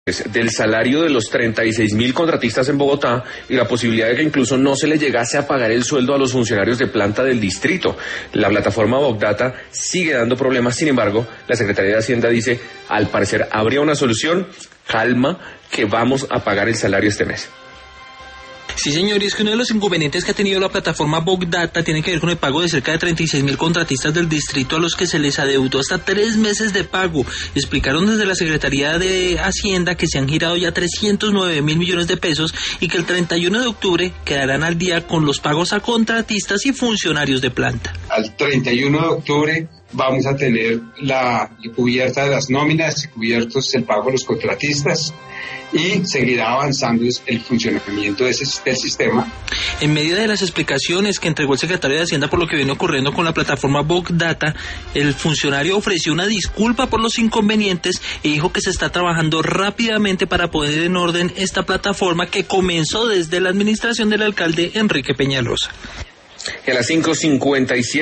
del salario de los 36.000 contratistas en Bogotá y la posibilidad de que incluso no se le llegase a pagar el sueldo a los funcionarios de planta del distrito. La plataforma Bogdata sigue dando problemas, sin embargo, la Secretaría de Hacienda dice, al parecer habría una solución, calma, que vamos a pagar el salario este mes. Sí, señor, y es que uno de los inconvenientes que ha tenido la plataforma Bogdata tiene que ver con el pago de cerca de 36.000 contratistas del distrito a los que se les adeudó hasta 3 meses de pago. Explicaron desde la Secretaría de Hacienda que se han girado ya 309.000 millones de pesos y que el 31 de octubre quedarán al día con los pagos a contratistas y funcionarios de planta. Al 31 de octubre vamos a tener la cubierta de las nóminas y cubiertos el pago de los contratistas y seguirá avanzando el funcionamiento del sistema. En medio de las explicaciones que entregó el secretario de Hacienda por lo que viene ocurriendo con la plataforma Bogdata, el funcionario ofreció una disculpa por los inconvenientes y dijo que se está trabajando rápidamente para poner en orden esta plataforma que comenzó desde la administración del alcalde Enrique Peñalosa. Y a las 5:57